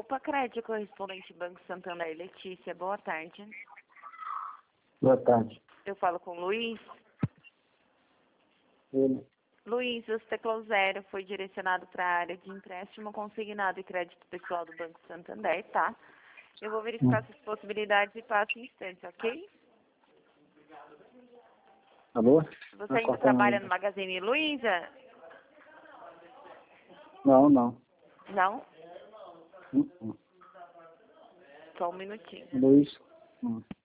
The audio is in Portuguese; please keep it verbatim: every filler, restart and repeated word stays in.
Opa, Crédito, correspondente Banco Santander, Letícia, boa tarde. Boa tarde. Eu falo com o Luiz. Ele. Luiz, o teclado zero foi direcionado para a área de empréstimo consignado e crédito pessoal do Banco Santander, tá? Eu vou verificar Hum. suas possibilidades e passo em instante, ok? Alô? Você Tá ainda cortando trabalha aí. no Magazine Luiza? Não, não. Não? Hum, hum. Só um minutinho. Luiz. Hum.